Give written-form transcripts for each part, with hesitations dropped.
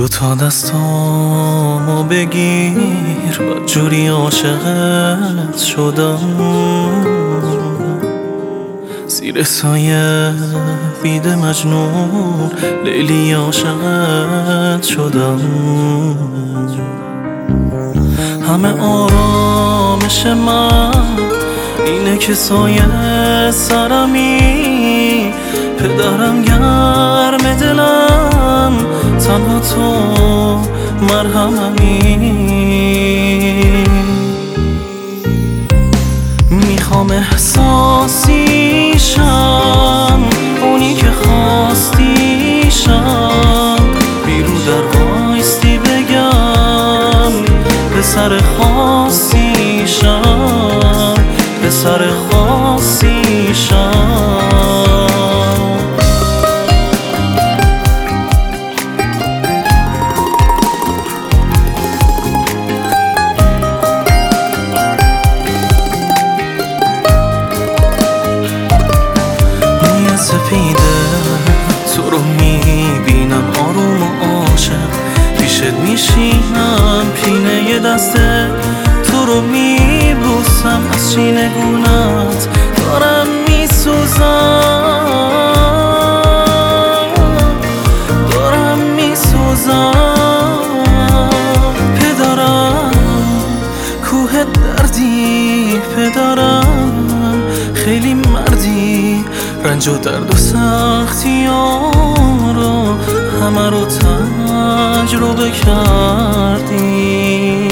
دوتا دستامو بگیر بدجوری عاشقت شدم، زیر سایه بید مجنون لیلی عاشقت شدم. همه آرامش من اینه که سایه سرمی، پدرم گرم دلم تنها تو مرهممی. میخوام احساسیشم اونی که خواستیشم، بیرو در وایستی بگم پسر خاصیشم، پسر خاصیشم. سپیده تو رو میبینم آروم و عاشق، پیشت میشینم پینه دسته تو رو میبوسم، از شینگونت دارم میسوزم، دارم میسوزم. پدرم کوه دردی، پدرم خیلی مردی، رنج و درد و سختی رو همه رو تجربه کردی.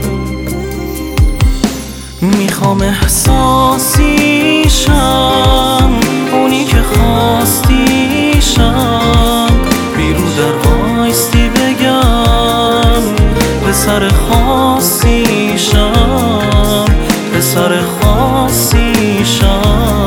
میخوام احساسیشم اونی که خواستیشم، بیرو در وایستی بگم پسر خاصیشم، پسر خاصیشم.